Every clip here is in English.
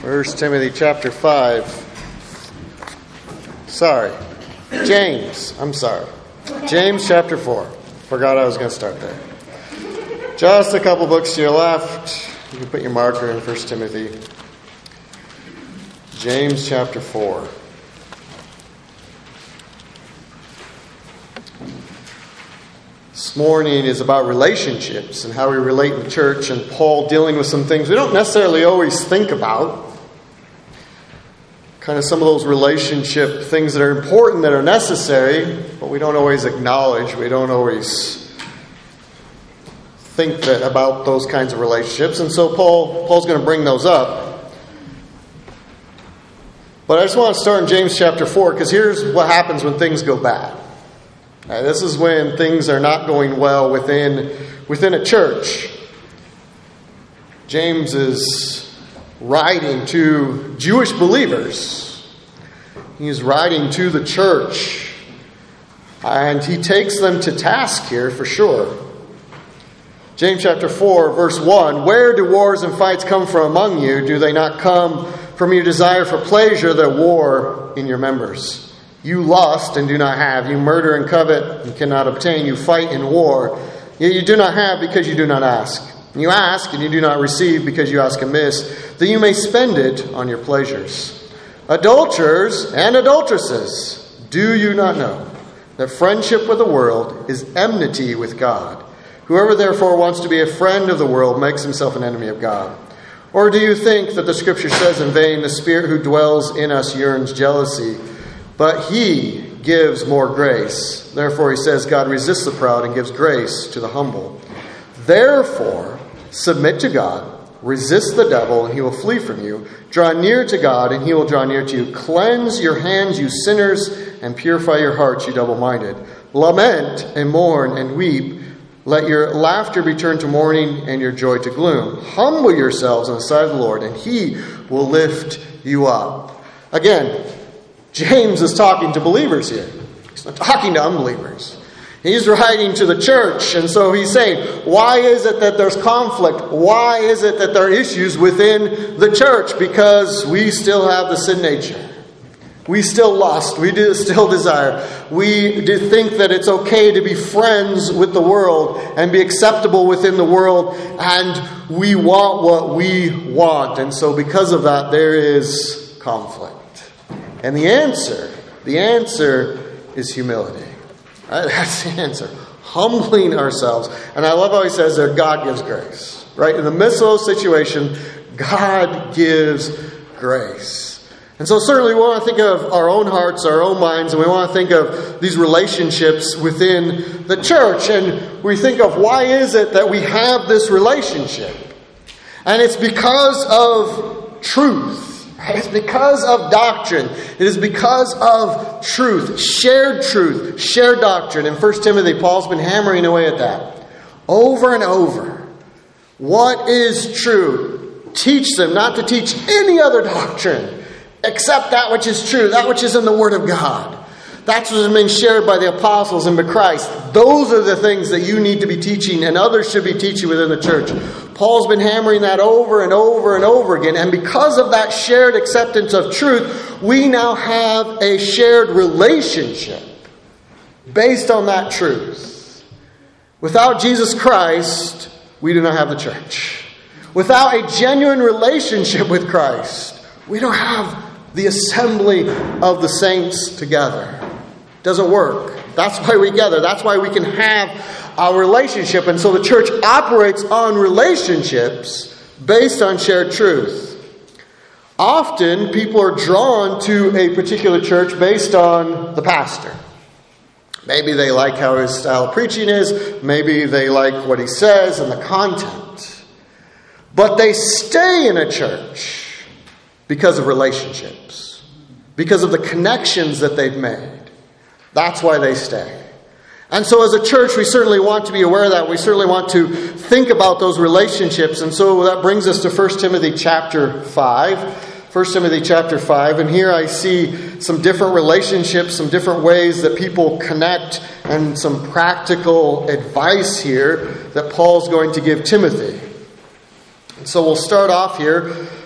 1 Timothy chapter 5. James chapter 4. Forgot I was going to start there. Just a couple books to your left. You can put your marker in 1 Timothy. James chapter 4. This morning is about relationships and how we relate in the church, and Paul dealing with some things we don't necessarily always think about. Kind of some of those relationship things that are important, that are necessary, but we don't always acknowledge. We don't always think that about those kinds of relationships. And so Paul's going to bring those up. But I just want to start in James chapter 4, because here's what happens when things go bad. This is when things are not going well within a church. James is writing to Jewish believers. He's writing to the church. And he takes them to task here for sure. James chapter 4, verse 1. Where do wars and fights come from among you? Do they not come from your desire for pleasure that war in your members? You lust and do not have. You murder and covet and cannot obtain. You fight in war. Yet you do not have because you do not ask. You ask and you do not receive because you ask amiss, that you may spend it on your pleasures. Adulterers and adulteresses, do you not know that friendship with the world is enmity with God? Whoever therefore wants to be a friend of the world makes himself an enemy of God. Or do you think that the Scripture says in vain, the Spirit who dwells in us yearns jealousy? But He gives more grace. Therefore, he says, God resists the proud and gives grace to the humble. Therefore, submit to God, resist the devil, and he will flee from you. Draw near to God, and he will draw near to you. Cleanse your hands, you sinners, and purify your hearts, you double-minded. Lament and mourn and weep. Let your laughter be turned to mourning and your joy to gloom. Humble yourselves on the side of the Lord, and He will lift you up. Again, James is talking to believers here. He's not talking to unbelievers. He's writing to the church, and so he's saying, why is it that there's conflict? Why is it that there are issues within the church? Because we still have the sin nature. We still lust. We still desire. We do think that it's okay to be friends with the world and be acceptable within the world, and we want what we want. And so because of that, there is conflict. And the answer is humility. Right? That's the answer. Humbling ourselves. And I love how he says there, God gives grace. Right? In the midst of the situation, God gives grace. And so certainly we want to think of our own hearts, our own minds, and we want to think of these relationships within the church. And we think of, why is it that we have this relationship? And it's because of truth. It's because of doctrine. It is because of truth, shared doctrine. In 1 Timothy, Paul's been hammering away at that over and over. What is true? Teach them not to teach any other doctrine except that which is true, that which is in the Word of God. That's what has been shared by the apostles and by Christ. Those are the things that you need to be teaching, and others should be teaching within the church. Paul's been hammering that over and over and over again. And because of that shared acceptance of truth, we now have a shared relationship based on that truth. Without Jesus Christ, we do not have the church. Without a genuine relationship with Christ, we don't have the assembly of the saints together. It doesn't work. That's why we gather. That's why we can have our relationship. And so the church operates on relationships based on shared truth. Often people are drawn to a particular church based on the pastor. Maybe they like how his style of preaching is. Maybe they like what he says and the content. But they stay in a church because of relationships. Because of the connections that they've made. That's why they stay. And so as a church, we certainly want to be aware of that. We certainly want to think about those relationships. And so that brings us to 1 Timothy chapter 5. 1 Timothy chapter 5. And here I see some different relationships, some different ways that people connect, and some practical advice here that Paul's going to give Timothy. And so we'll start off here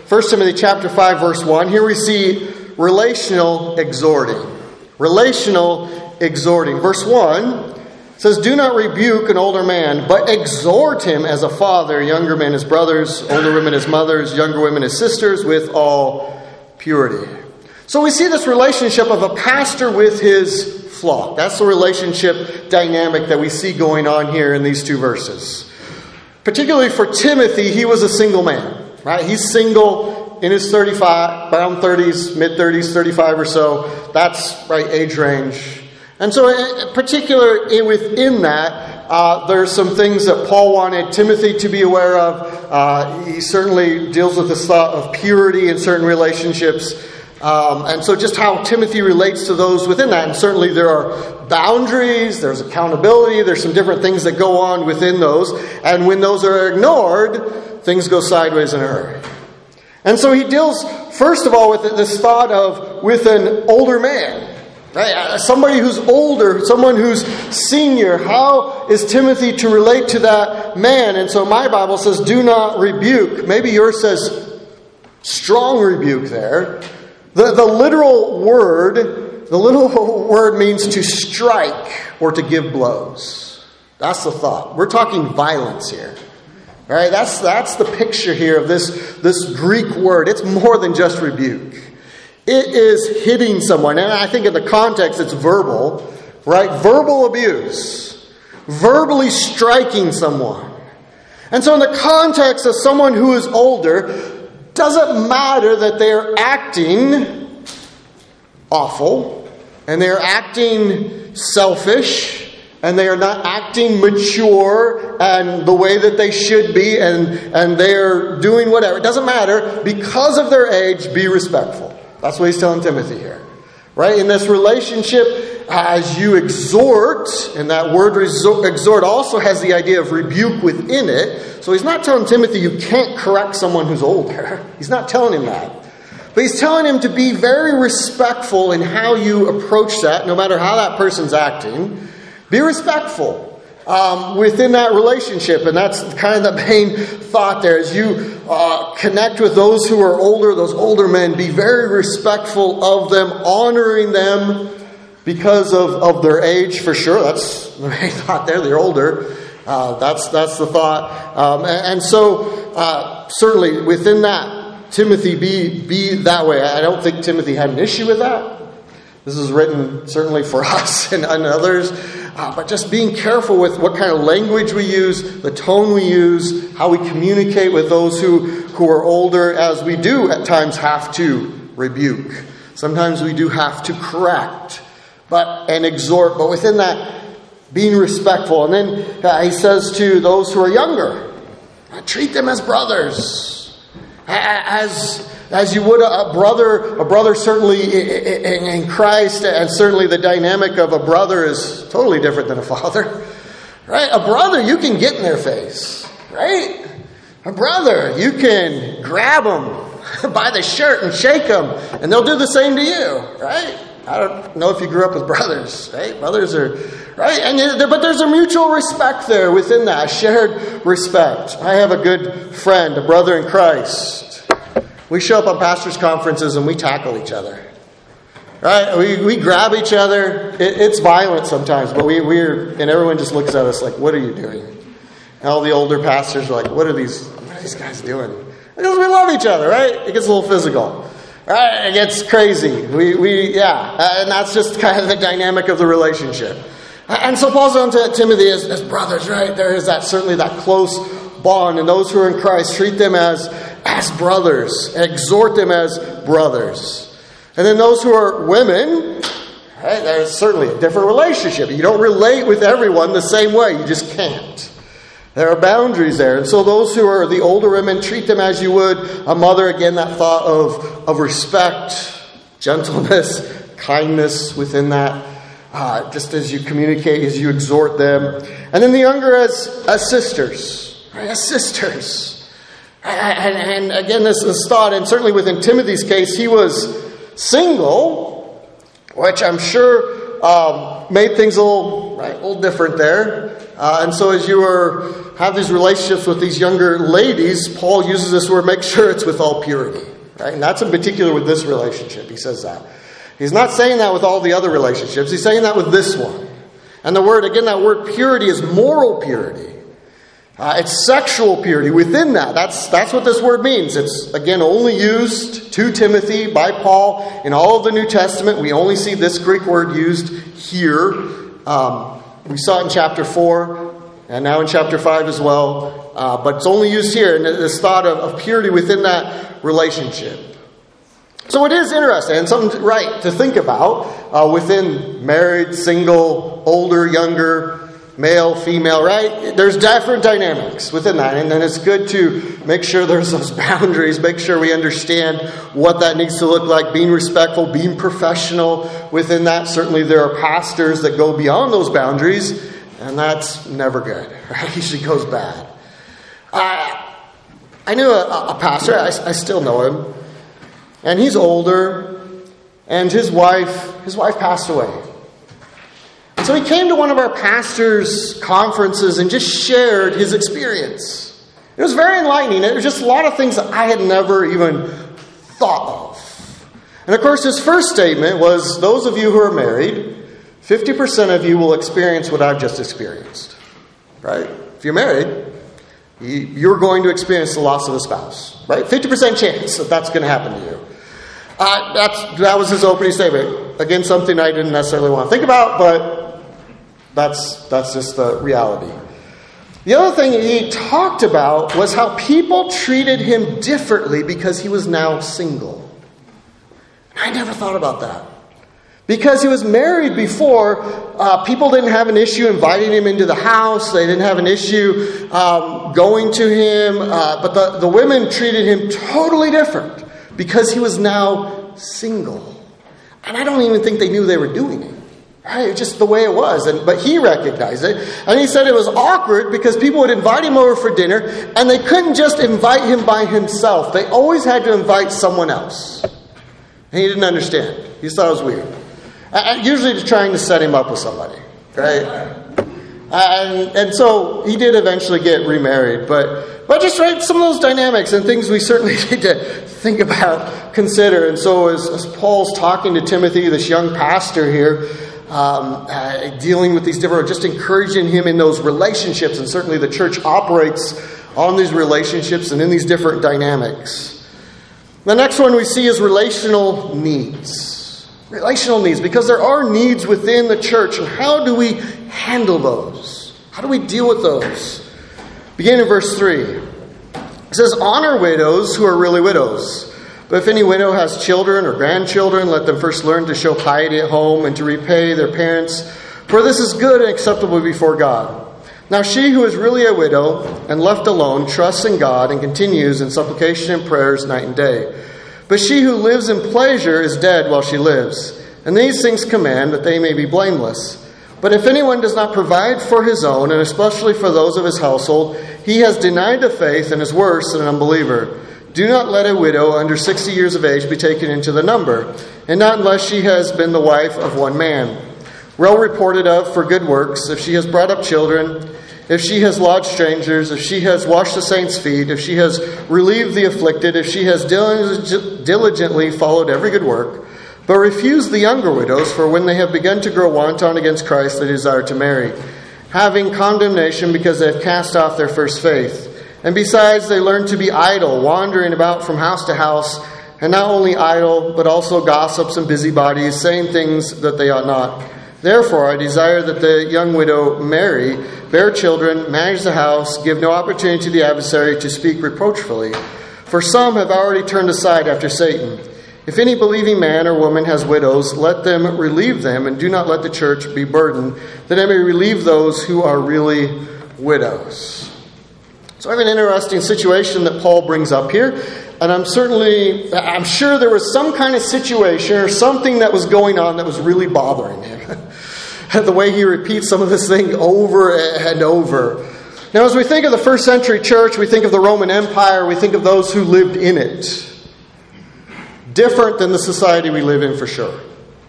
1 Timothy chapter 5, verse 1. Here we see relational exhorting. Relational exhorting. Verse 1 says, "Do not rebuke an older man, but exhort him as a father, younger men as brothers, older women as mothers, younger women as sisters, with all purity." So we see this relationship of a pastor with his flock. That's the relationship dynamic that we see going on here in these two verses. Particularly for Timothy, he was a single man, right? He's single in his 35, around 30s, mid-30s, 35 or so. That's right age range. And so in particular within that, there's some things that Paul wanted Timothy to be aware of. He certainly deals with this thought of purity in certain relationships. And so just how Timothy relates to those within that. And certainly there are boundaries, there's accountability, there's some different things that go on within those. And when those are ignored, things go sideways in a hurry. And so he deals, first of all, with this thought of with an older man. Right? Somebody who's older, someone who's senior. How is Timothy to relate to that man? And so my Bible says, "Do not rebuke." Maybe yours says strong rebuke there. The literal word means to strike or to give blows. That's the thought. We're talking violence here. All right? That's the picture here of this Greek word. It's more than just rebuke. It is hitting someone. And I think in the context it's verbal, right? Verbal abuse. Verbally striking someone. And so in the context of someone who is older, doesn't matter that they are acting awful, and they are acting selfish, and they are not acting mature and the way that they should be, and they're doing whatever. It doesn't matter. Because of their age, be respectful. That's what he's telling Timothy here. Right? In this relationship, as you exhort, and that word exhort also has the idea of rebuke within it. So he's not telling Timothy you can't correct someone who's older. He's not telling him that. But he's telling him to be very respectful in how you approach that, no matter how that person's acting. Be respectful within that relationship. And that's kind of the main thought there. As you connect with those who are older, those older men, be very respectful of them, honoring them because of their age, for sure. That's the main thought there. They're older. That's the thought. And so certainly within that, Timothy, be that way. I don't think Timothy had an issue with that. This is written certainly for us and others. But just being careful with what kind of language we use, the tone we use, how we communicate with those who are older, as we do at times have to rebuke. Sometimes we do have to correct and exhort. But within that, being respectful. And then he says to those who are younger, treat them as brothers. As you would a brother certainly in Christ, and certainly the dynamic of a brother is totally different than a father, right? A brother, you can get in their face, right? A brother, you can grab them by the shirt and shake them, and they'll do the same to you, right? I don't know if you grew up with brothers, right? Brothers are, right? But there's a mutual respect there within that, shared respect. I have a good friend, a brother in Christ. We show up on pastors' conferences and we tackle each other. Right? We grab each other. It's violent sometimes, but and everyone just looks at us like, what are you doing? And all the older pastors are like, what are these guys doing? Because we love each other, right? It gets a little physical. Right? It gets crazy. And that's just kind of the dynamic of the relationship. And so Paul's on to Timothy as brothers, right? There is certainly that close bond. And those who are in Christ, treat them as brothers. Exhort them as brothers. And then those who are women, right, there's certainly a different relationship. You don't relate with everyone the same way. You just can't. There are boundaries there. And so those who are the older women, treat them as you would a mother. Again, that thought of respect, gentleness, kindness within that. Just as you communicate, as you exhort them. And then the younger as sisters. Right? As sisters. And again, this thought, and certainly within Timothy's case, he was single, which I'm sure made things a little different there. And so as you were have these relationships with these younger ladies, Paul uses this word, make sure it's with all purity. Right? And that's in particular with this relationship. He says that. He's not saying that with all the other relationships. He's saying that with this one. And the word, again, that word purity is moral purity. It's sexual purity within that. That's what this word means. It's, again, only used to Timothy by Paul in all of the New Testament. We only see this Greek word used here. We saw it in chapter 4 and now in chapter 5 as well. But it's only used here. And this thought of purity within that relationship. So it is interesting and something right to think about within married, single, older, younger, male, female, right? There's different dynamics within that. And then it's good to make sure there's those boundaries, make sure we understand what that needs to look like, being respectful, being professional within that. Certainly there are pastors that go beyond those boundaries, and that's never good, right? It usually goes bad. I knew a pastor, I still know him, and he's older, and his wife passed away. So he came to one of our pastors' conferences and just shared his experience. It was very enlightening. It was just a lot of things that I had never even thought of. And of course, his first statement was, those of you who are married, 50% of you will experience what I've just experienced. Right? If you're married, you're going to experience the loss of a spouse. Right? 50% chance that that's going to happen to you. That was his opening statement. Again, something I didn't necessarily want to think about, but that's just the reality. The other thing he talked about was how people treated him differently because he was now single. I never thought about that. Because he was married before, people didn't have an issue inviting him into the house. They didn't have an issue going to him. But the women treated him totally different because he was now single. And I don't even think they knew they were doing it. Right? Just the way it was. But he recognized it. And he said it was awkward because people would invite him over for dinner and they couldn't just invite him by himself. They always had to invite someone else. And he didn't understand. He thought it was weird. Usually just trying to set him up with somebody. Right? And so he did eventually get remarried. But just right, some of those dynamics and things we certainly need to think about, consider. And so as Paul's talking to Timothy, this young pastor here, dealing with these different, just encouraging him in those relationships. And certainly the church operates on these relationships and in these different dynamics. The next one we see is relational needs. Relational needs, because there are needs within the church. And how do we handle those? How do we deal with those? Beginning in verse 3. It says, honor widows who are really widows. But if any widow has children or grandchildren, let them first learn to show piety at home and to repay their parents, for this is good and acceptable before God. Now she who is really a widow and left alone trusts in God and continues in supplication and prayers night and day. But she who lives in pleasure is dead while she lives. And these things command that they may be blameless. But if anyone does not provide for his own, and especially for those of his household, he has denied the faith and is worse than an unbeliever. Do not let a widow under 60 years of age be taken into the number, and not unless she has been the wife of one man, well reported of for good works, if she has brought up children, if she has lodged strangers, if she has washed the saints' feet, if she has relieved the afflicted, if she has diligently followed every good work. But refuse the younger widows, for when they have begun to grow wanton against Christ, they desire to marry, having condemnation because they have cast off their first faith. And besides, they learn to be idle, wandering about from house to house, and not only idle, but also gossips and busybodies, saying things that they ought not. Therefore, I desire that the young widow marry, bear children, manage the house, give no opportunity to the adversary to speak reproachfully. For some have already turned aside after Satan. If any believing man or woman has widows, let them relieve them, and do not let the church be burdened, that it may relieve those who are really widows. So I have an interesting situation that Paul brings up here. And I'm sure there was some kind of situation or something that was going on that was really bothering him. The way he repeats some of this thing over and over. Now, as we think of the first century church, we think of the Roman Empire, we think of those who lived in it. Different than the society we live in, for sure.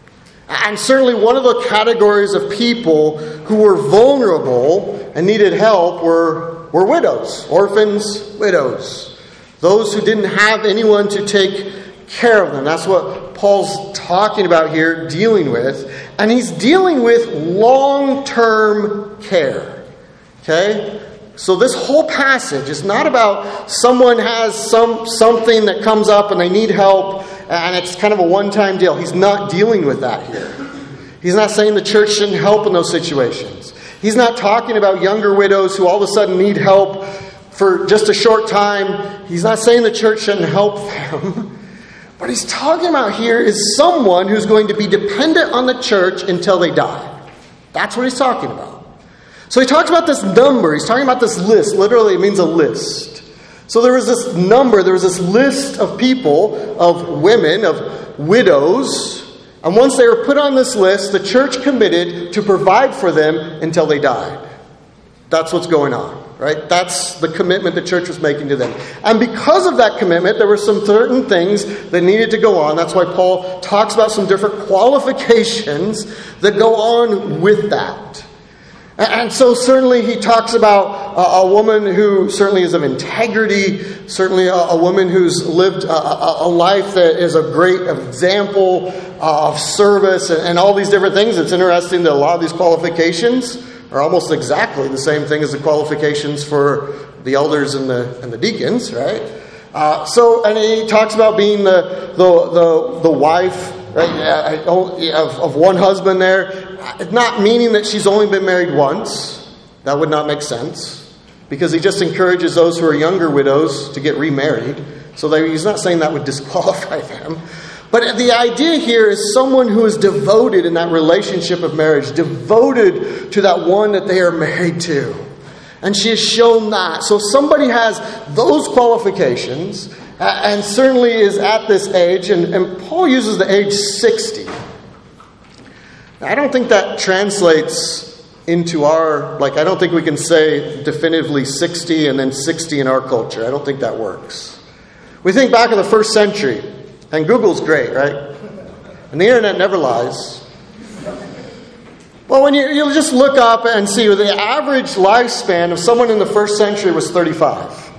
And certainly one of the categories of people who were vulnerable and needed help were were widows, orphans, widows. Those who didn't have anyone to take care of them. That's what Paul's talking about here, dealing with. And he's dealing with long-term care. Okay? So this whole passage is not about someone has something that comes up and they need help and it's kind of a one-time deal. He's not dealing with that here. He's not saying the church shouldn't help in those situations. He's not talking about younger widows who all of a sudden need help for just a short time. He's not saying the church shouldn't help them. What he's talking about here is someone who's going to be dependent on the church until they die. That's what he's talking about. So he talks about this number. He's talking about this list. Literally, it means a list. So there was this number. There was this list of people, of women, of widows. And once they were put on this list, the church committed to provide for them until they died. That's what's going on, right? That's the commitment the church was making to them. And because of that commitment, there were some certain things that needed to go on. That's why Paul talks about some different qualifications that go on with that. And so certainly he talks about a woman who certainly is of integrity, certainly a woman who's lived a life that is a great example of service and all these different things. It's interesting that a lot of these qualifications are almost exactly the same thing as the qualifications for the elders and the deacons, right? And he talks about being the wife, right, of one husband there. It's not meaning that she's only been married once. That would not make sense. Because he just encourages those who are younger widows to get remarried. So he's not saying that would disqualify them. But the idea here is someone who is devoted in that relationship of marriage. Devoted to that one that they are married to. And she has shown that. So somebody has those qualifications. And certainly is at this age. And Paul uses the age 60. I don't think that translates into I don't think we can say definitively 60 and then 60 in our culture. I don't think that works. We think back in the first century, and Google's great, right? And the internet never lies. Well, when you'll just look up and see the average lifespan of someone in the first century was 35.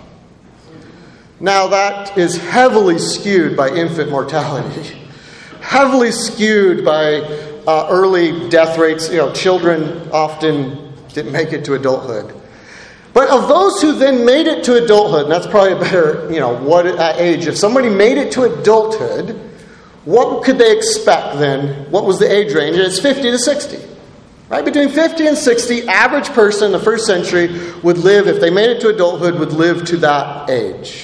Now that is heavily skewed by infant mortality. Heavily skewed by early death rates. Children often didn't make it to adulthood. But of those who then made it to adulthood, and that's probably a better, what age. If somebody made it to adulthood, what could they expect then? What was the age range? And it's 50 to 60. Right? Between 50 and 60, average person in the first century would live, if they made it to adulthood, would live to that age.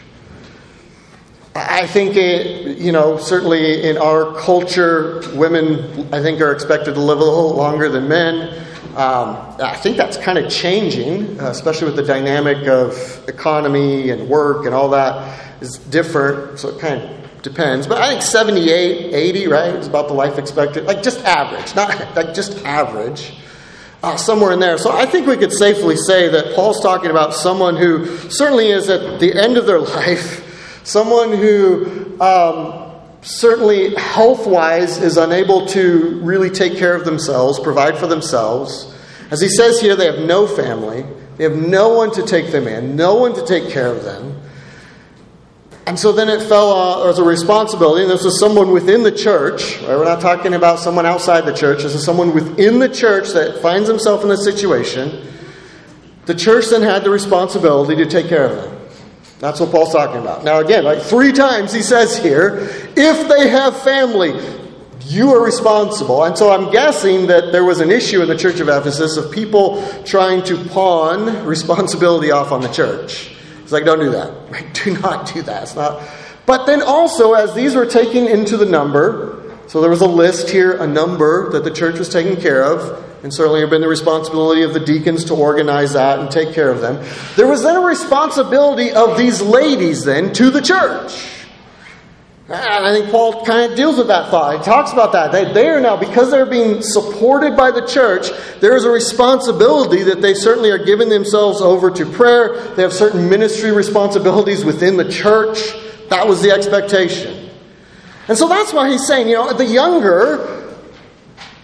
I think, certainly in our culture, women, I think, are expected to live a little longer than men. I think that's kind of changing, especially with the dynamic of economy and work and all that is different. So it kind of depends. But I think 78, 80, right, is about the life expectancy. Just average, not just average. Somewhere in there. So I think we could safely say that Paul's talking about someone who certainly is at the end of their life. Someone who certainly health-wise is unable to really take care of themselves, provide for themselves. As he says here, they have no family. They have no one to take them in, no one to take care of them. And so then it fell as a responsibility. And this was someone within the church. Right? We're not talking about someone outside the church. This is someone within the church that finds himself in this situation. The church then had the responsibility to take care of them. That's what Paul's talking about. Now again, 3 times he says here, if they have family, you are responsible. And so I'm guessing that there was an issue in the church of Ephesus of people trying to pawn responsibility off on the church. It's like, don't do that. Right? Do not do that. It's not. But then also, as these were taken into the number, so there was a list here, a number that the church was taking care of. And certainly it had been the responsibility of the deacons to organize that and take care of them. There was then a responsibility of these ladies then to the church. And I think Paul kind of deals with that thought. He talks about that. They are now, because they're being supported by the church, there is a responsibility that they certainly are giving themselves over to prayer. They have certain ministry responsibilities within the church. That was the expectation. And so that's why he's saying, the younger,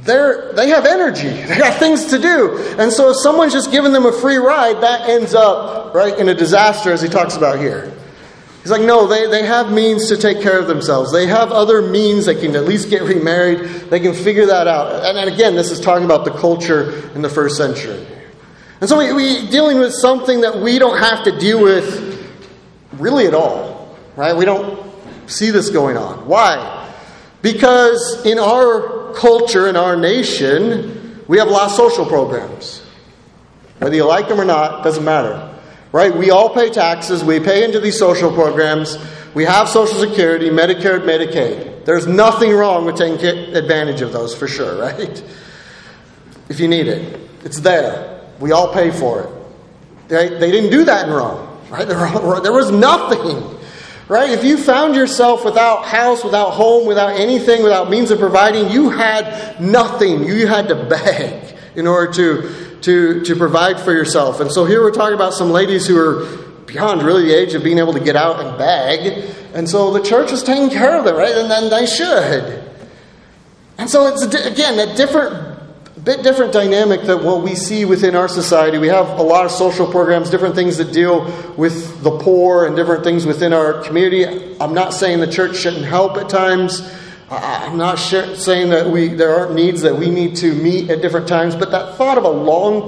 they have energy. They got things to do. And so if someone's just giving them a free ride, that ends up, right, in a disaster, as he talks about here. He's like, no, they have means to take care of themselves. They have other means. They can at least get remarried. They can figure that out. And again, this is talking about the culture in the first century. And so we dealing with something that we don't have to deal with really at all. Right? We don't see this going on. Why? Because in our culture, in our nation, we have a lot of social programs. Whether you like them or not, doesn't matter. Right? We all pay taxes. We pay into these social programs. We have Social Security, Medicare, Medicaid. There's nothing wrong with taking advantage of those, for sure, right? If you need it. It's there. We all pay for it. They didn't do that in Rome. Right? There was nothing. Right? If you found yourself without house, without home, without anything, without means of providing, you had nothing. You had to beg in order to provide for yourself. And so here we're talking about some ladies who are beyond really the age of being able to get out and beg. And so the church is taking care of them, right? And then they should. And so it's, again, a bit different dynamic than what we see within our society. We have a lot of social programs, different things that deal with the poor and different things within our community. I'm not saying the church shouldn't help at times. I'm not saying that there aren't needs that we need to meet at different times, but that thought of a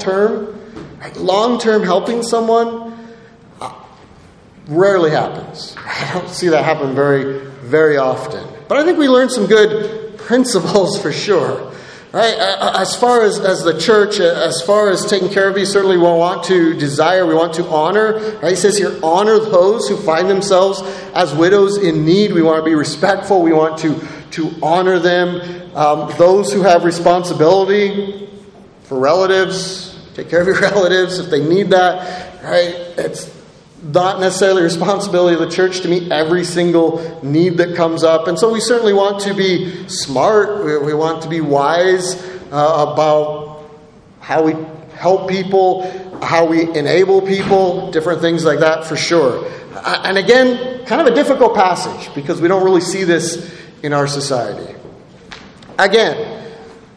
long-term helping someone rarely happens. I don't see that happen very, very often. But I think we learned some good principles for sure. Right? As far as the church, as far as taking care of you, certainly we want to desire, we want to honor. Right? He says here, honor those who find themselves as widows in need. We want to be respectful. We want to honor them. Those who have responsibility for relatives, take care of your relatives if they need that. Right? It's not necessarily the responsibility of the church to meet every single need that comes up. And so we certainly want to be smart. We want to be wise about how we help people, how we enable people, different things like that for sure. And again, kind of a difficult passage because we don't really see this in our society. Again,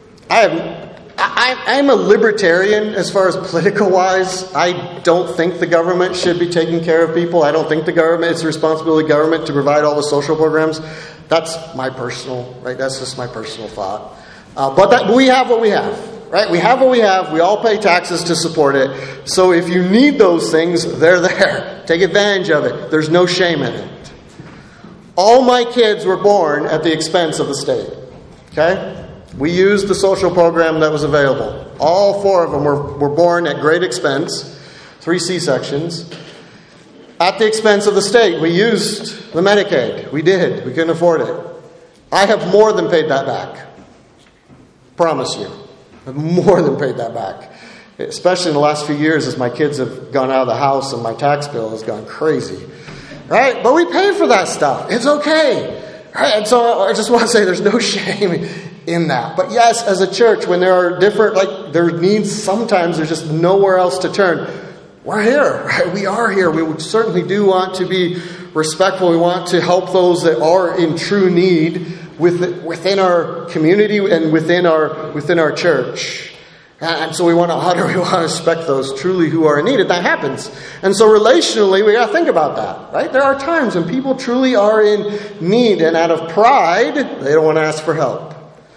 I'm a libertarian as far as political wise. I don't think the government should be taking care of people. I don't think it's the responsibility of the government to provide all the social programs. That's my personal, right? That's just my personal thought. But we have what we have, right? We have what we have. We all pay taxes to support it. So if you need those things, they're there. Take advantage of it. There's no shame in it. All my kids were born at the expense of the state. Okay? We used the social program that was available. All 4 of them were born at great expense. 3 C-sections. At the expense of the state. We used the Medicaid. We did. We couldn't afford it. I have more than paid that back. Promise you. I've more than paid that back. Especially in the last few years as my kids have gone out of the house and my tax bill has gone crazy. Right? But we pay for that stuff. It's okay. Right? And so I just want to say there's no shame in that. But yes, as a church, when there are different, there are needs, sometimes there's just nowhere else to turn. We're here. Right? We are here. We certainly do want to be respectful. We want to help those that are in true need within our community and within our church. And so we want to honor, we want to respect those truly who are in need. And that happens. And so relationally, we got to think about that, right? There are times when people truly are in need, and out of pride, they don't want to ask for help.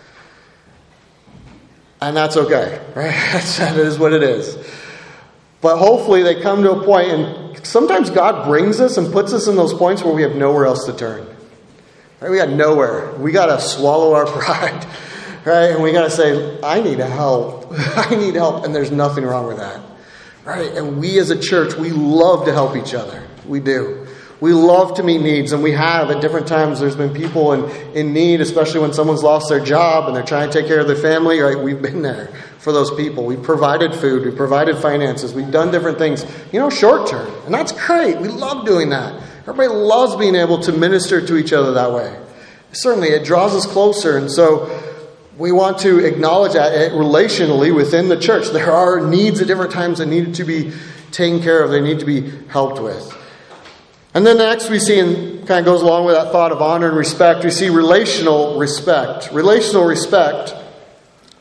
And that's okay, right? That is what it is. But hopefully they come to a point, and sometimes God brings us and puts us in those points where we have nowhere else to turn. Right? We got nowhere. We got to swallow our pride. Right? And we got to say, I need help. I need help. And there's nothing wrong with that. Right? And we as a church, we love to help each other. We do. We love to meet needs. And we have at different times. There's been people in need, especially when someone's lost their job and they're trying to take care of their family. Right? We've been there for those people. We've provided food. We've provided finances. We've done different things, short term. And that's great. We love doing that. Everybody loves being able to minister to each other that way. Certainly, it draws us closer. And so we want to acknowledge that relationally within the church. There are needs at different times that need to be taken care of. They need to be helped with. And then next we see, and kind of goes along with that thought of honor and respect, we see relational respect. Relational respect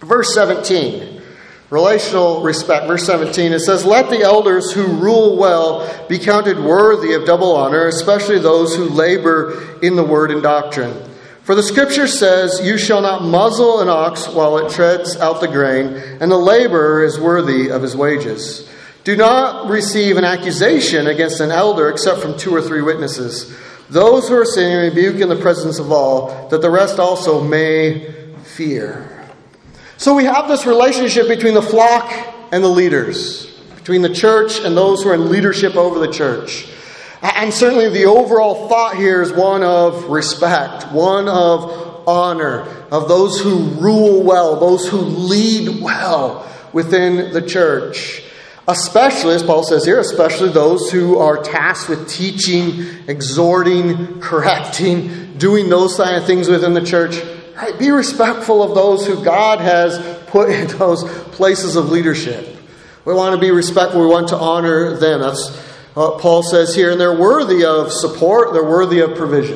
Verse 17. Relational respect. Verse 17, it says, "Let the elders who rule well be counted worthy of double honor, especially those who labor in the word and doctrine. For the scripture says, 'You shall not muzzle an ox while it treads out the grain, and the laborer is worthy of his wages.' Do not receive an accusation against an elder except from 2 or 3 witnesses. Those who are sinning rebuke in the presence of all, that the rest also may fear." So we have this relationship between the flock and the leaders, between the church and those who are in leadership over the church. And certainly the overall thought here is one of respect, one of honor, of those who rule well, those who lead well within the church. Especially, as Paul says here, especially those who are tasked with teaching, exhorting, correcting, doing those kind of things within the church. Right? Be respectful of those who God has put in those places of leadership. We want to be respectful. We want to honor them. That's what Paul says here. And they're worthy of support. They're worthy of provision.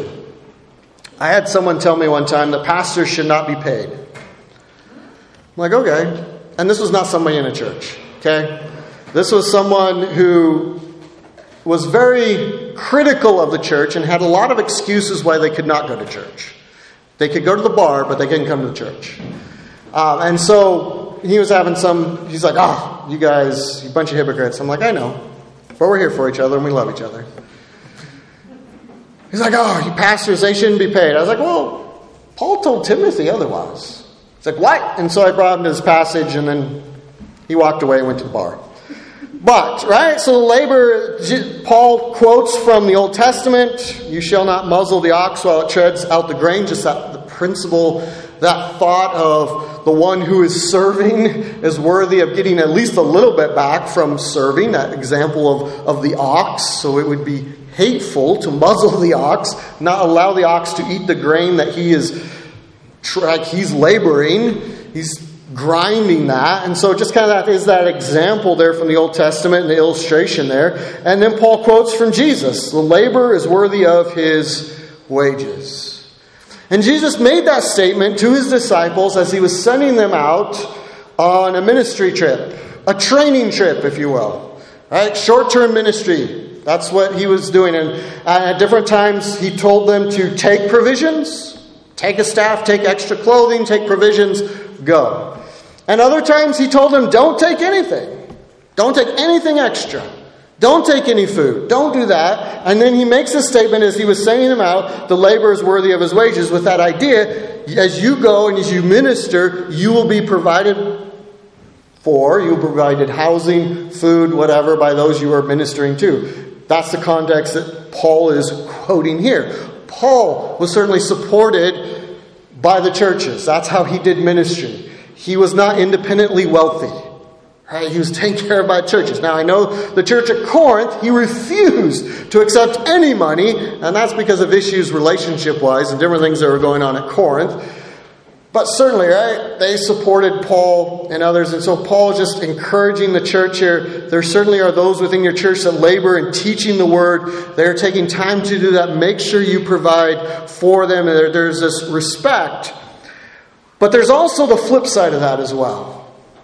I had someone tell me one time that pastors should not be paid. I'm like, okay. And this was not somebody in a church. Okay? This was someone who was very critical of the church and had a lot of excuses why they could not go to church. They could go to the bar, but they couldn't come to the church. And so he was having he's like, you guys, you bunch of hypocrites. I'm like, I know. But we're here for each other and we love each other. He's like, you pastors, they shouldn't be paid. I was like, well, Paul told Timothy otherwise. He's like, what? And so I brought him to this passage and then he walked away and went to the bar. But, right, so the labor, Paul quotes from the Old Testament, "You shall not muzzle the ox while it treads out the grain," just the principle, that thought of the one who is serving is worthy of getting at least a little bit back from serving, that example of the ox. So it would be hateful to muzzle the ox, not allow the ox to eat the grain that he's laboring, he's grinding that. And so just kind of that is that example there from the Old Testament and the illustration there. And then Paul quotes from Jesus, "The laborer is worthy of his wages." And Jesus made that statement to his disciples as he was sending them out on a ministry trip, a training trip, if you will. Right? Short-term ministry. That's what he was doing. And at different times he told them to take provisions, take a staff, take extra clothing, take provisions, go. And other times he told them, don't take anything. Don't take anything extra. Don't take any food. Don't do that. And then he makes a statement as he was sending them out, the laborer is worthy of his wages, with that idea, as you go and as you minister, you will be provided for, you will be provided housing, food, whatever, by those you are ministering to. That's the context that Paul is quoting here. Paul was certainly supported by the churches. That's how he did ministry. He was not independently wealthy. Right? He was taken care of by churches. Now I know the church at Corinth, he refused to accept any money, and that's because of issues relationship-wise and different things that were going on at Corinth. But certainly, right, they supported Paul and others, and so Paul is just encouraging the church here. There certainly are those within your church that labor in teaching the word. They're taking time to do that. Make sure you provide for them. There's this respect. But there's also the flip side of that as well.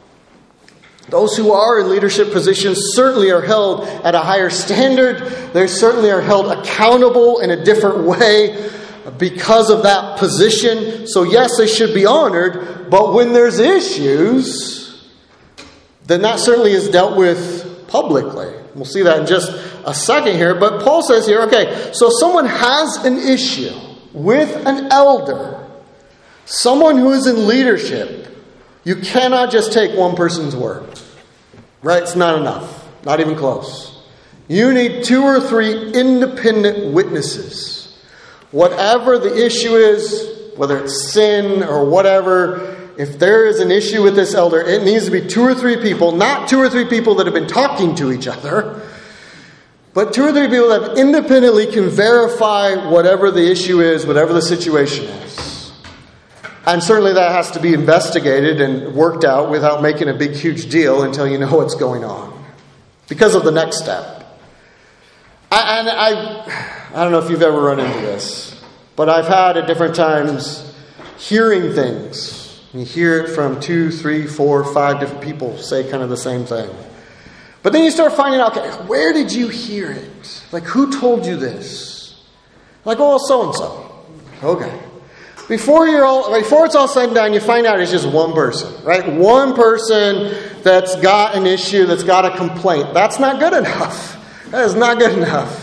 Those who are in leadership positions certainly are held at a higher standard. They certainly are held accountable in a different way because of that position. So yes, they should be honored. But when there's issues, then that certainly is dealt with publicly. We'll see that in just a second here. But Paul says here, okay, so if someone has an issue with an elder, someone who is in leadership, you cannot just take one person's word. Right? It's not enough. Not even close. You need 2 or 3 independent witnesses. Whatever the issue is, whether it's sin or whatever, if there is an issue with this elder, it needs to be 2 or 3 people, not 2 or 3 people that have been talking to each other, but 2 or 3 people that independently can verify whatever the issue is, whatever the situation is. And certainly that has to be investigated and worked out without making a big, huge deal until you know what's going on. Because of the next step. I don't know if you've ever run into this, but I've had at different times hearing things You hear it from 2, 3, 4, 5 different people say kind of the same thing. But then you start finding out, okay, where did you hear it? Like, who told you this? Like, oh, so-and-so. Okay. Before it's all said and done, you find out it's just one person, right? One person that's got an issue, that's got a complaint. That's not good enough. That is not good enough.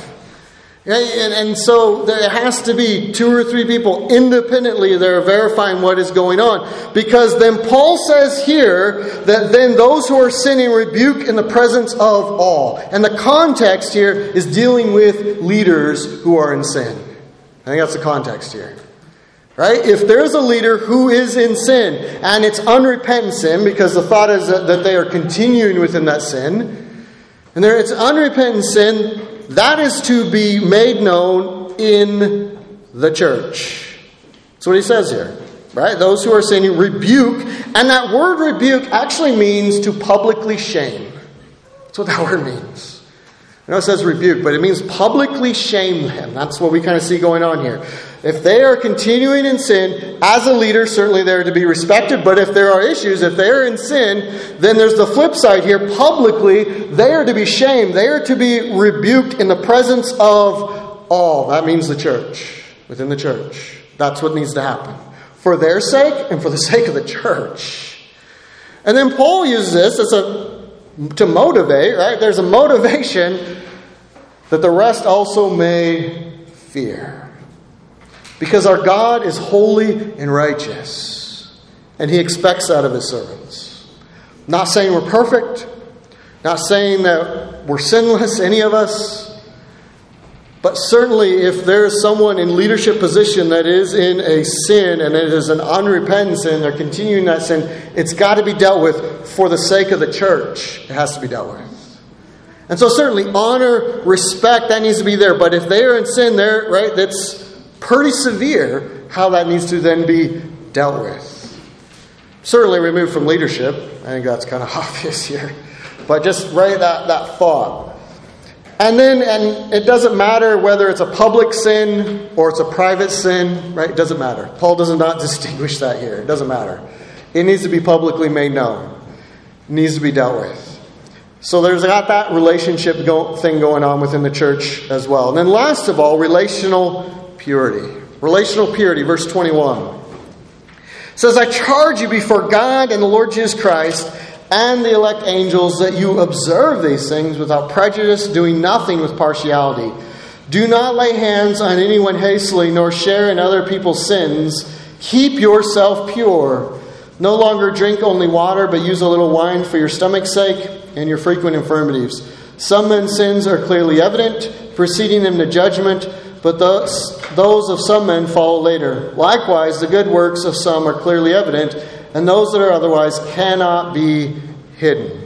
And so there has to be 2 or 3 people independently that are verifying what is going on. Because then Paul says here that then those who are sinning rebuke in the presence of all. And the context here is dealing with leaders who are in sin. I think that's the context here. Right? If there's a leader who is in sin, and it's unrepentant sin, because the thought is that they are continuing within that sin, and it's unrepentant sin, that is to be made known in the church. That's what he says here. Right? Those who are sinning rebuke, and that word rebuke actually means to publicly shame. That's what that word means. I know it says rebuke, but it means publicly shame them. That's what we kind of see going on here. If they are continuing in sin, as a leader, certainly they're to be respected. But if there are issues, if they're in sin, then there's the flip side here. Publicly, they are to be shamed. They are to be rebuked in the presence of all. That means the church, within the church. That's what needs to happen. For their sake and for the sake of the church. And then Paul uses this to motivate, right? There's a motivation that the rest also may fear. Because our God is holy and righteous. And He expects that of His servants. Not saying we're perfect. Not saying that we're sinless, any of us. But certainly if there is someone in leadership position that is in a sin, and it is an unrepentant sin, they're continuing that sin, it's got to be dealt with for the sake of the church. It has to be dealt with. And so certainly honor, respect, that needs to be there. But if they are in sin, right, that's pretty severe how that needs to then be dealt with. Certainly removed from leadership. I think that's kind of obvious here. But just write that thought. And it doesn't matter whether it's a public sin or it's a private sin, right? It doesn't matter. Paul does not distinguish that here. It doesn't matter. It needs to be publicly made known. It needs to be dealt with. So there's got that relationship thing going on within the church as well. And then last of all, relational purity. Relational purity, verse 21. It says, I charge you before God and the Lord Jesus Christ and the elect angels that you observe these things without prejudice, doing nothing with partiality. Do not lay hands on anyone hastily, nor share in other people's sins. Keep yourself pure. No longer drink only water, but use a little wine for your stomach's sake and your frequent infirmities. Some men's sins are clearly evident, preceding them to judgment, but those of some men follow later. Likewise, the good works of some are clearly evident, and those that are otherwise cannot be hidden.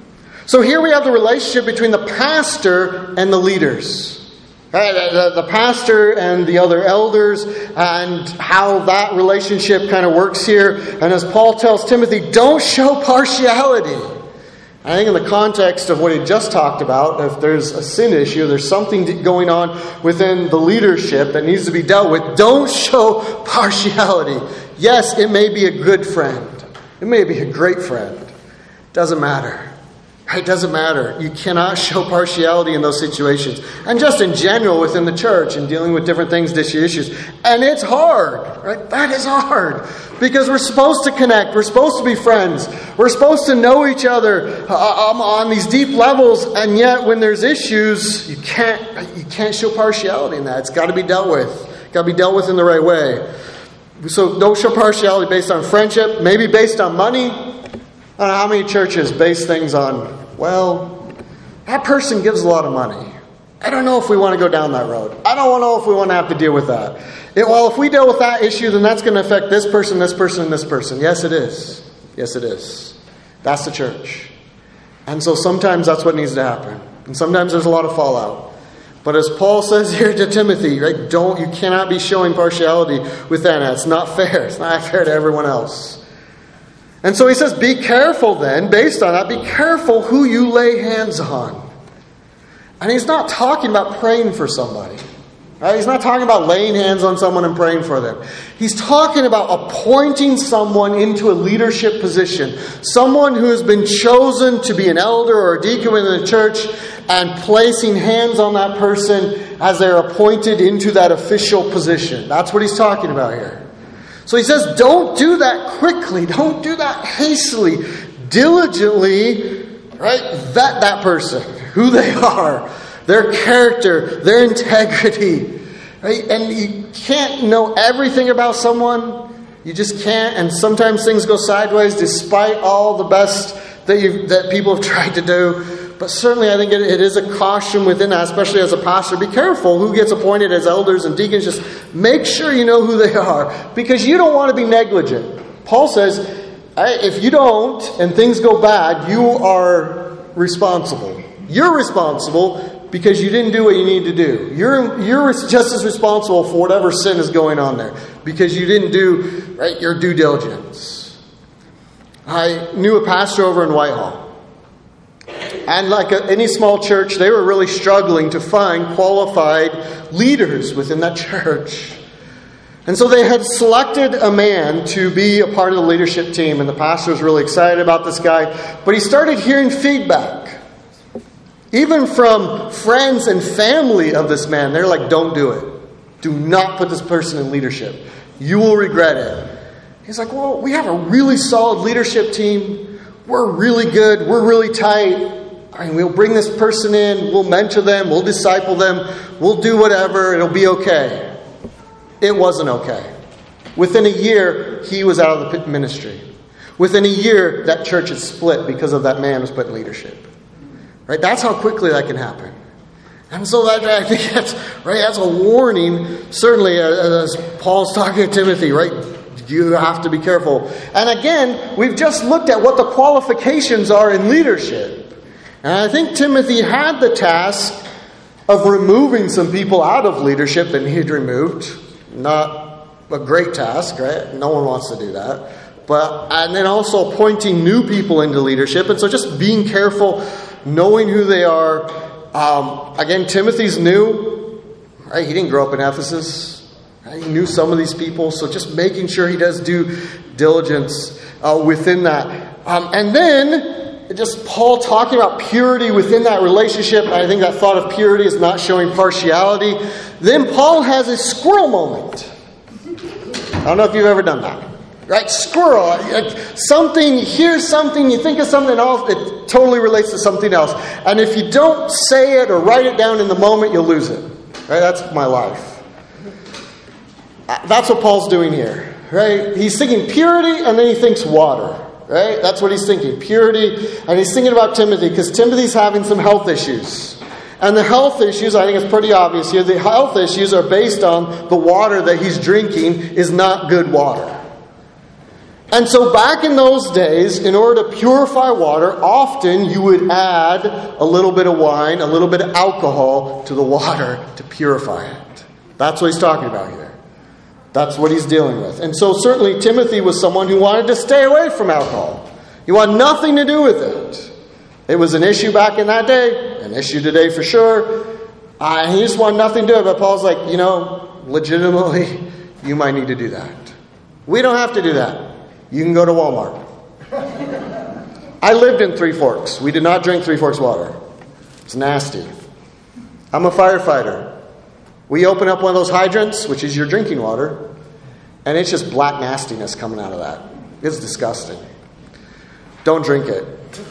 So here we have the relationship between the pastor and the leaders. Right? The pastor and the other elders, and how that relationship kind of works here. And as Paul tells Timothy, don't show partiality. I think in the context of what he just talked about, if there's a sin issue, there's something going on within the leadership that needs to be dealt with. Don't show partiality. Yes, it may be a good friend. It may be a great friend. It doesn't matter. It doesn't matter. You cannot show partiality in those situations. And just in general within the church and dealing with different things, issues. And it's hard. Right? That is hard. Because we're supposed to connect. We're supposed to be friends. We're supposed to know each other on these deep levels. And yet when there's issues, you can't show partiality in that. It's got to be dealt with. It's got to be dealt with in the right way. So don't show partiality based on friendship. Maybe based on money. I don't know how many churches base things on, well, that person gives a lot of money. I don't know if we want to go down that road. I don't know if we want to have to deal with that. Well, if we deal with that issue, then that's going to affect this person, this person, and this person. Yes, it is. Yes, it is. That's the church. And so sometimes that's what needs to happen. And sometimes there's a lot of fallout. But as Paul says here to Timothy, right, you cannot be showing partiality with that. It's not fair. It's not fair to everyone else. And so he says, be careful then, based on that, be careful who you lay hands on. And he's not talking about praying for somebody. Right? He's not talking about laying hands on someone and praying for them. He's talking about appointing someone into a leadership position. Someone who has been chosen to be an elder or a deacon within the church, and placing hands on that person as they're appointed into that official position. That's what he's talking about here. So he says, don't do that quickly. Don't do that hastily. Diligently, right? Vet that person, who they are, their character, their integrity. Right? And you can't know everything about someone. You just can't. And sometimes things go sideways despite all the best that people have tried to do. But certainly I think it is a caution within that, especially as a pastor. Be careful who gets appointed as elders and deacons. Just make sure you know who they are, because you don't want to be negligent. Paul says, if you don't and things go bad, you are responsible. You're responsible because you didn't do what you need to do. You're just as responsible for whatever sin is going on there because you didn't do your due diligence. I knew a pastor over in Whitehall. And like any small church, they were really struggling to find qualified leaders within that church. And so they had selected a man to be a part of the leadership team. And the pastor was really excited about this guy. But he started hearing feedback. Even from friends and family of this man. They're like, don't do it. Do not put this person in leadership. You will regret it. He's like, well, we have a really solid leadership team. We're really good. We're really tight. We'll bring this person in. We'll mentor them. We'll disciple them. We'll do whatever. It'll be okay. It wasn't okay. Within a year, he was out of the ministry. Within a year, that church had split because of that man was put in leadership. Right? That's how quickly that can happen. And so I think that's a warning, certainly, as Paul's talking to Timothy, right? You have to be careful. And again, we've just looked at what the qualifications are in leadership. And I think Timothy had the task of removing some people out of leadership that he'd removed. Not a great task, right? No one wants to do that. And then also appointing new people into leadership. And so just being careful, knowing who they are. Again, Timothy's new. Right? He didn't grow up in Ephesus. Right? He knew some of these people. So just making sure he does due diligence within that. And then just Paul talking about purity within that relationship. I think that thought of purity is not showing partiality. Then Paul has a squirrel moment. I don't know if you've ever done that. Right? Squirrel. Here's something, you think of something else, it totally relates to something else. And if you don't say it or write it down in the moment, you'll lose it. Right? That's my life. That's what Paul's doing here. Right? He's thinking purity and then he thinks water. Right? That's what he's thinking. Purity. And he's thinking about Timothy because Timothy's having some health issues. And the health issues, I think it's pretty obvious here. The health issues are based on the water that he's drinking is not good water. And so back in those days, in order to purify water, often you would add a little bit of wine, a little bit of alcohol to the water to purify it. That's what he's talking about here. That's what he's dealing with. And so certainly Timothy was someone who wanted to stay away from alcohol. He wanted nothing to do with it. It was an issue back in that day, an issue today for sure. He just wanted nothing to do with it. But Paul's like, legitimately, you might need to do that. We don't have to do that. You can go to Walmart. I lived in Three Forks. We did not drink Three Forks water. It's nasty. I'm a firefighter. We open up one of those hydrants, which is your drinking water, and it's just black nastiness coming out of that. It's disgusting. Don't drink it.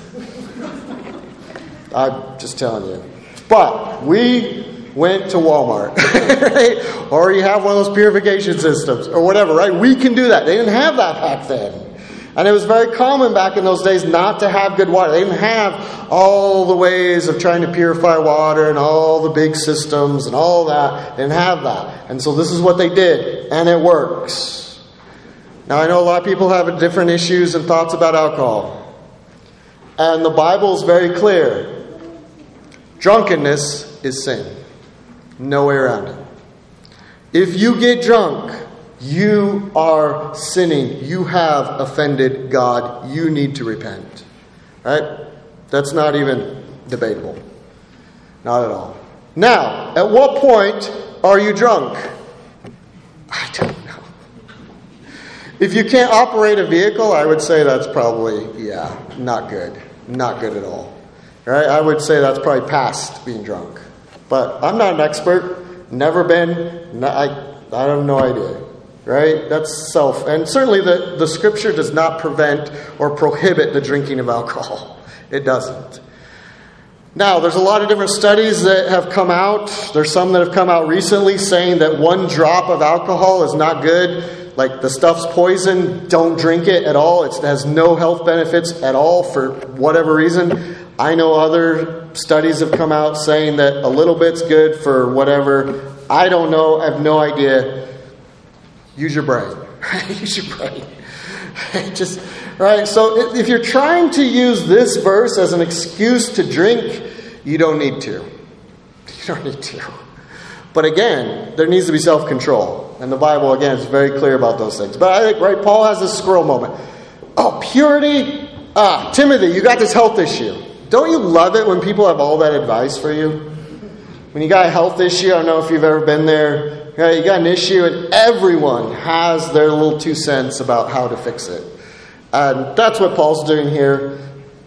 I'm just telling you. But we went to Walmart. Right? Or you have one of those purification systems or whatever, right? We can do that. They didn't have that back then. And it was very common back in those days not to have good water. They didn't have all the ways of trying to purify water and all the big systems and all that. They didn't have that. And so this is what they did. And it works. Now I know a lot of people have different issues and thoughts about alcohol. And the Bible is very clear. Drunkenness is sin. No way around it. If you get drunk, you are sinning. You have offended God. You need to repent. Right? That's not even debatable. Not at all. Now, at what point Are you drunk? I don't know. If you can't operate a vehicle, I would say that's probably, not good. Not good at all. Right? I would say that's probably past being drunk. But I'm not an expert. Never been. I have no idea. Right? That's self. And certainly the Scripture does not prevent or prohibit the drinking of alcohol. It doesn't. Now, there's a lot of different studies that have come out. There's some that have come out recently saying that 1 drop of alcohol is not good. Like the stuff's poison. Don't drink it at all. It has no health benefits at all for whatever reason. I know other studies have come out saying that a little bit's good for whatever. I don't know. I have no idea. Use your brain. Use your brain. Just right. So if you're trying to use this verse as an excuse to drink, you don't need to. You don't need to. But again, there needs to be self-control. And the Bible, again, is very clear about those things. But I think, right, Paul has this squirrel moment. Oh, purity. Timothy, you got this health issue. Don't you love it when people have all that advice for you? When you got a health issue, I don't know if you've ever been there. Right, you got an issue and everyone has their little 2 cents about how to fix it. And that's what Paul's doing here.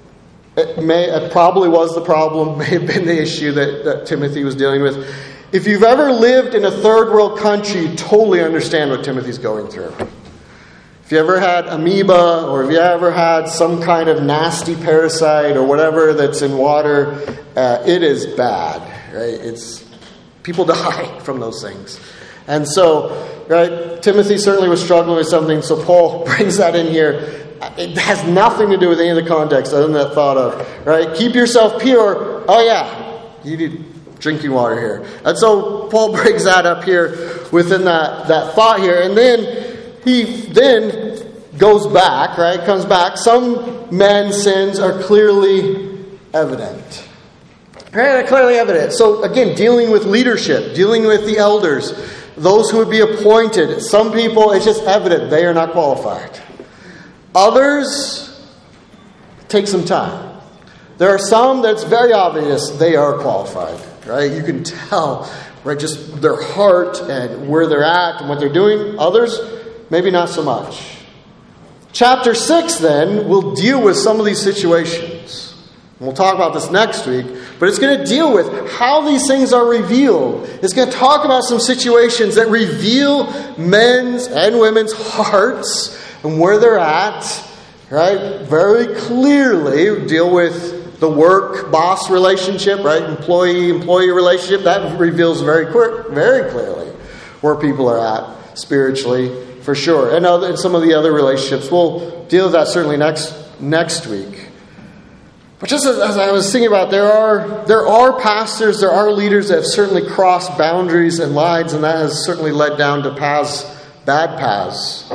It probably was the problem, may have been the issue that Timothy was dealing with. If you've ever lived in a third world country, you totally understand what Timothy's going through. If you ever had amoeba, or if you ever had some kind of nasty parasite or whatever that's in water, it is bad. Right? People die from those things. And so, right, Timothy certainly was struggling with something, so Paul brings that in here. It has nothing to do with any of the context other than that thought of, right, keep yourself pure. Oh yeah, you need drinking water here. And so Paul brings that up here within that thought here. And then he goes back, right, comes back. Some men's sins are clearly evident. Right, they're clearly evident. So again, dealing with leadership, dealing with the elders, those who would be appointed. Some people, it's just evident they are not qualified. Others, take some time. There are some that's very obvious they are qualified. Right? You can tell, right, just their heart and where they're at and what they're doing. Others, maybe not so much. Chapter 6, then, will deal with some of these situations. We'll talk about this next week, but it's going to deal with how these things are revealed. It's going to talk about some situations that reveal men's and women's hearts and where they're at, right? Very clearly deal with the work-boss relationship, right? Employee-employee relationship. That reveals very clearly where people are at spiritually, for sure. And some of the other relationships. We'll deal with that certainly next week. But just as I was thinking about, there are pastors, there are leaders that have certainly crossed boundaries and lines, and that has certainly led down to bad paths.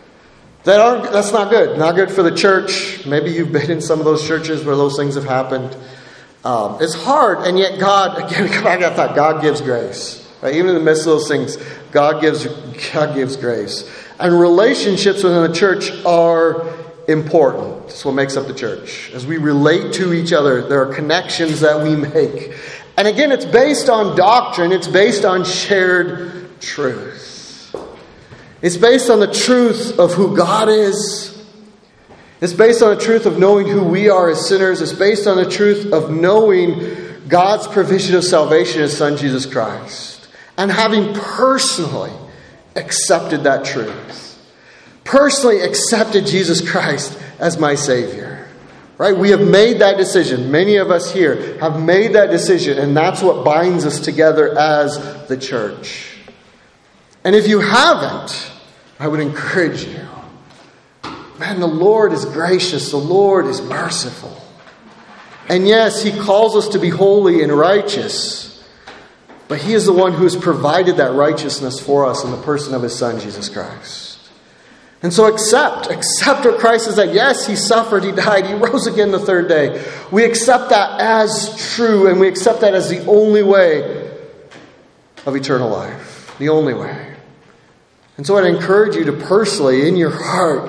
That's not good. Not good for the church. Maybe you've been in some of those churches where those things have happened. It's hard, and yet God, again, come back to that thought, God gives grace. Right? Even in the midst of those things, God gives grace. And relationships within the church are important. That's what makes up the church. As we relate to each other, there are connections that we make. And again, it's based on doctrine. It's based on shared truth. It's based on the truth of who God is. It's based on the truth of knowing who we are as sinners. It's based on the truth of knowing God's provision of salvation in His Son, Jesus Christ. And having personally accepted that truth. Personally accepted Jesus Christ as my Savior. Right? We have made that decision. Many of us here have made that decision, and that's what binds us together as the church. And if you haven't, I would encourage you. Man, the Lord is gracious. The Lord is merciful. And yes, He calls us to be holy and righteous. But He is the one who has provided that righteousness for us in the person of His Son, Jesus Christ. And so accept what Christ has said. Yes, He suffered, He died, He rose again the third day. We accept that as true, and we accept that as the only way of eternal life. The only way. And so I'd encourage you to personally, in your heart,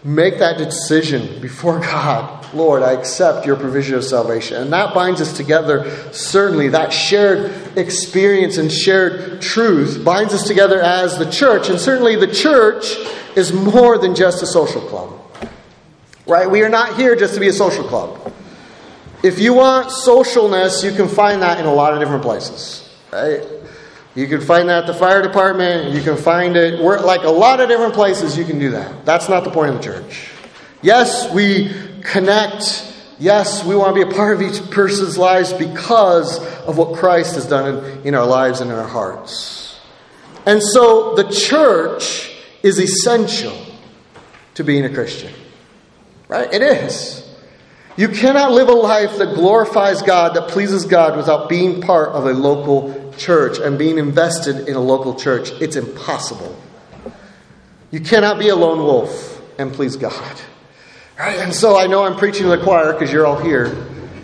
make that decision before God. Lord, I accept your provision of salvation. And that binds us together. Certainly, that shared experience and shared truth binds us together as the church. And certainly the church is more than just a social club. Right? We are not here just to be a social club. If you want socialness, you can find that in a lot of different places. Right? You can find that at the fire department. You can find it. Like a lot of different places you can do that. That's not the point of the church. Yes, we connect. Yes, we want to be a part of each person's lives because of what Christ has done in our lives and in our hearts. And so the church is essential to being a Christian. Right? It is. You cannot live a life that glorifies God, that pleases God, without being part of a local church and being invested in a local church. It's impossible. You cannot be a lone wolf and please God. Right? And so I know I'm preaching to the choir because you're all here.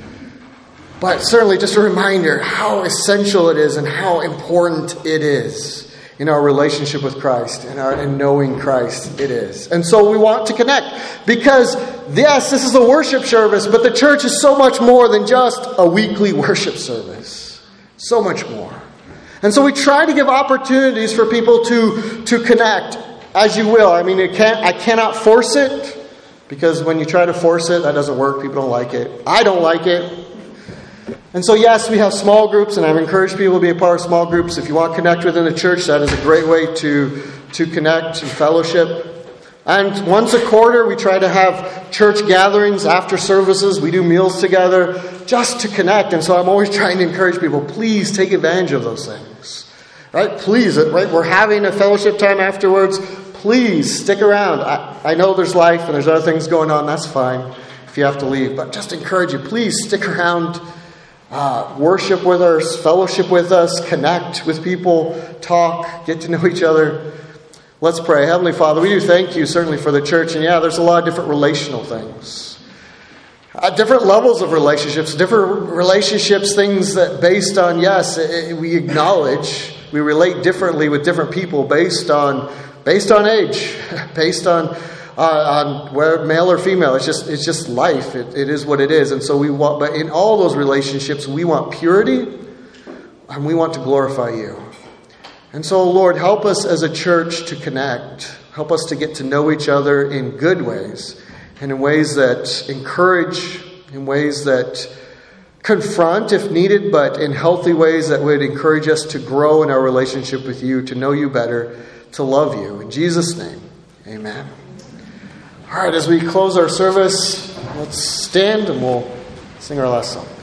But certainly just a reminder how essential it is and how important it is in our relationship with Christ and in knowing Christ it is. And so we want to connect because, yes, this is a worship service, but the church is so much more than just a weekly worship service. So much more. And so we try to give opportunities for people to connect, as you will. I mean, I cannot force it, because when you try to force it, that doesn't work. People don't like it. I don't like it. And so, yes, we have small groups, and I've encouraged people to be a part of small groups. If you want to connect within the church, that is a great way to connect and fellowship. And once a quarter, we try to have church gatherings after services. We do meals together just to connect. And so I'm always trying to encourage people, please take advantage of those things. Right? Please, right? We're having a fellowship time afterwards. Please stick around. I know there's life and there's other things going on. That's fine if you have to leave. But just encourage you, please stick around. Worship with us, fellowship with us, connect with people, talk, get to know each other. Let's pray. Heavenly Father, we do thank you certainly for the church. And yeah, there's a lot of different relational things. Different levels of relationships, things that based on, yes, we acknowledge, we relate differently with different people based on age, based on where male or female. It's just life. It is what it is. And so but in all those relationships, we want purity and we want to glorify you. And so, Lord, help us as a church to connect. Help us to get to know each other in good ways and in ways that encourage, in ways that confront if needed, but in healthy ways that would encourage us to grow in our relationship with you, to know you better, to love you. In Jesus' name, amen. All right, as we close our service, let's stand and we'll sing our last song.